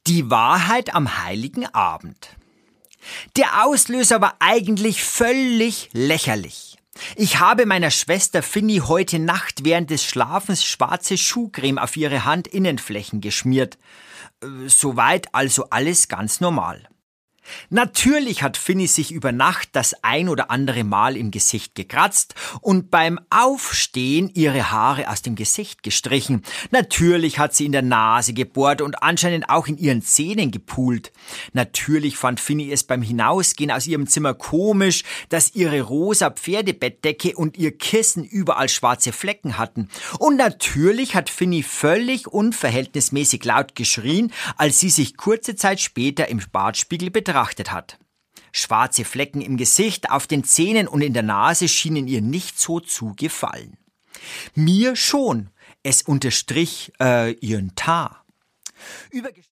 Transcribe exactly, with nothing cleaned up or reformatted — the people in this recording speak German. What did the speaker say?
Die Wahrheit am Heiligen Abend. Der Auslöser war eigentlich völlig lächerlich. Ich habe meiner Schwester Finny heute Nacht während des Schlafens schwarze Schuhcreme auf ihre Handinnenflächen geschmiert. Soweit also alles ganz normal. Natürlich hat Finny sich über Nacht das ein oder andere Mal im Gesicht gekratzt und beim Aufstehen ihre Haare aus dem Gesicht gestrichen. Natürlich hat sie in der Nase gebohrt und anscheinend auch in ihren Zähnen gepult. Natürlich fand Finny es beim Hinausgehen aus ihrem Zimmer komisch, dass ihre rosa Pferdebettdecke und ihr Kissen überall schwarze Flecken hatten. Und natürlich hat Finny völlig unverhältnismäßig laut geschrien, als sie sich kurze Zeit später im Badspiegel betrachtet hat. Schwarze Flecken im Gesicht, auf den Zähnen und in der Nase schienen ihr nicht so zu gefallen. Mir schon. Es unterstrich äh, ihren Teint. Über